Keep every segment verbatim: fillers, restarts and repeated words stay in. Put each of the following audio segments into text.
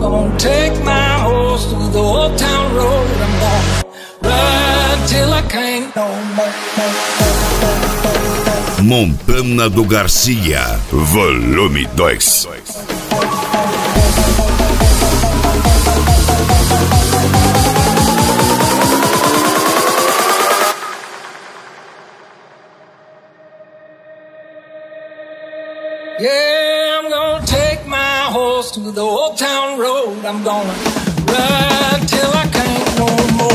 gonna take my horse through the old town road. I'm gonna ride till I can't no more. Montana do Garcia, volume dois. Yeah, I'm gonna take my horse to the old town road. I'm gonna ride till I can't no more.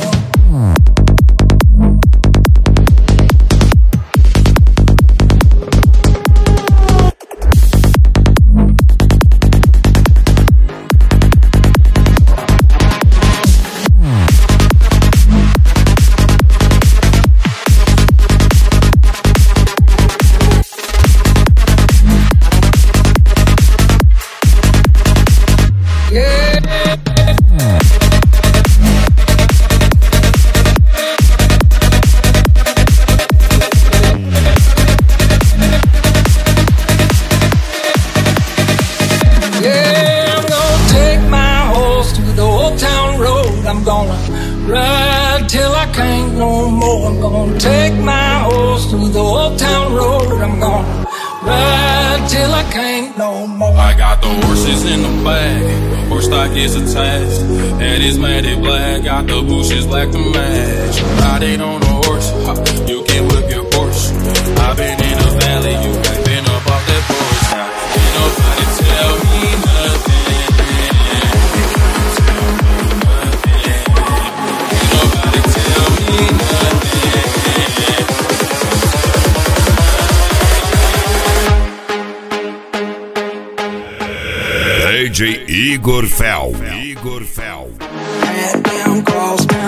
I'm gonna ride till I can't no more. I'm gonna take my horse through the old town road. I'm gonna ride till I can't no more. I got the horses in the bag, horse stock is attached. Head is matted black, got the bushes black to match. Riding on a horse, you can whip your Porsche. I've been in the valley, you ain't been up off that porch. Now, ain't nobody tell me nothing. D J Igor Fel. Igor Fel. Head down, cross